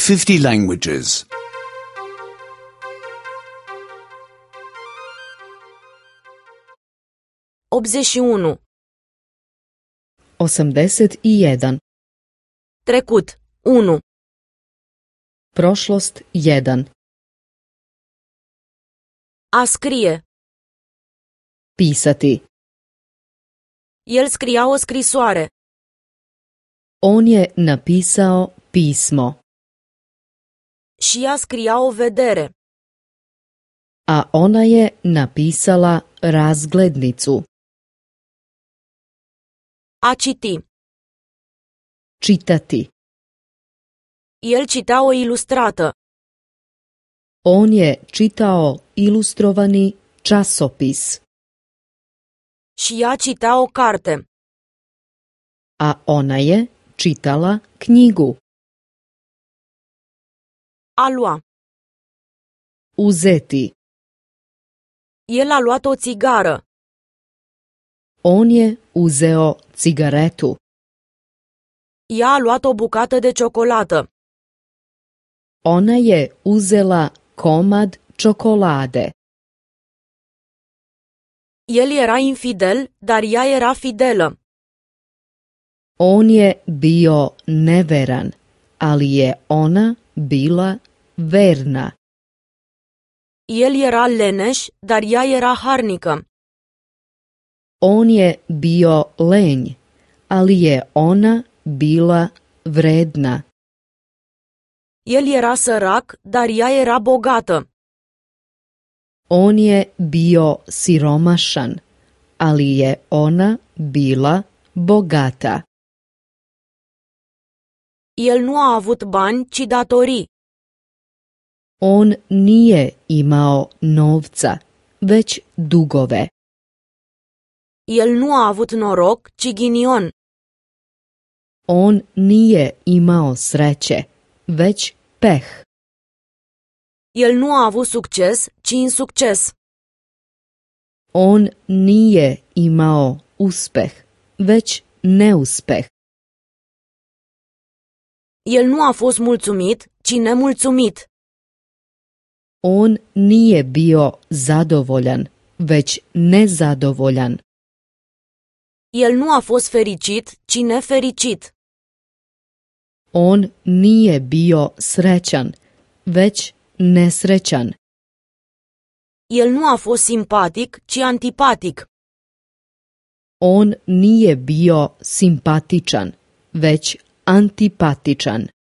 50 languages. 81. 81. Trecut. 1. Prošlost 1. A scrie. Pisati. El scria o scrisoare. On je napisao pismo, Și ea scria o vedere. a ona je napisala razglednicu. A citi. Čitati. El citea o ilustrată. On je čitao ilustrovani časopis, Și ea citea o carte. a ona je čitala knjigu. A lua. Uzeti. El a luat o țigară. On je uzeo cigaretu. Ea a luat o bucată de ciocolată. Ona je uzela komad čokolade. El era infidel, dar ea era fidelă. On je bio neveran, ali je ona bila verna. El era leneș, dar ea era harnică. On je bio lenj, ali je ona bila vredna. El era sărac, dar ea era bogată. On je bio siromašan, ali je ona bila bogata. El nu a avut bani, ci datorii. On nije imao novca, već dugove. El nu a avut noroc, ci ghinion. On nije imao sreće, već peh. El nu a avut succes, ci insucces. On nije imao uspeh, već neuspeh. El nu a fost mulțumit, ci nemulțumit. On nije bio zadovoljan, već nezadovoljan. El nu a fost fericit, ci nefericit. On nije bio srećan, već nesrećan. El nu a fost simpatic, ci antipatic. On nije bio simpatičan, već antipatičan.